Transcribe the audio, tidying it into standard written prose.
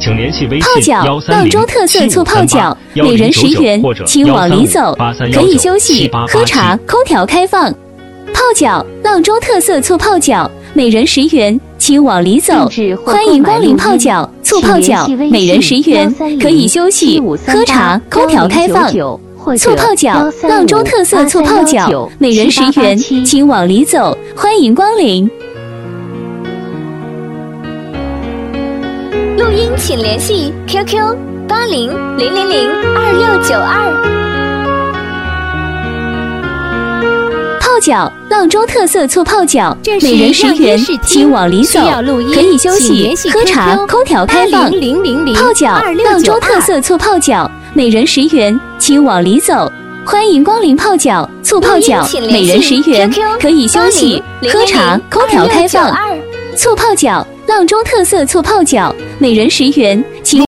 请联系微泡信脚，阆中特色醋泡脚，每人10元，请往里走，可以休息、喝茶，空调开放。泡脚，阆中特色醋泡脚，每人10元，请往里走。欢迎光临泡脚，醋泡脚，每人10元，可以休息、喝茶，空调开放。醋泡脚，阆中特色醋泡脚，每人10元，请往里走。欢迎光临。 录音请联系 QQ8000002692。 泡脚，阆中特色醋泡脚，每人10元，请往里走，可以休息、喝茶，空调开放。泡脚，阆中特色醋泡脚，每人10元，请往里走。欢迎光临泡脚，醋泡脚，每人10元，可以休息、喝茶，空调开放。醋泡脚，阆中特色醋泡脚，每人10元，请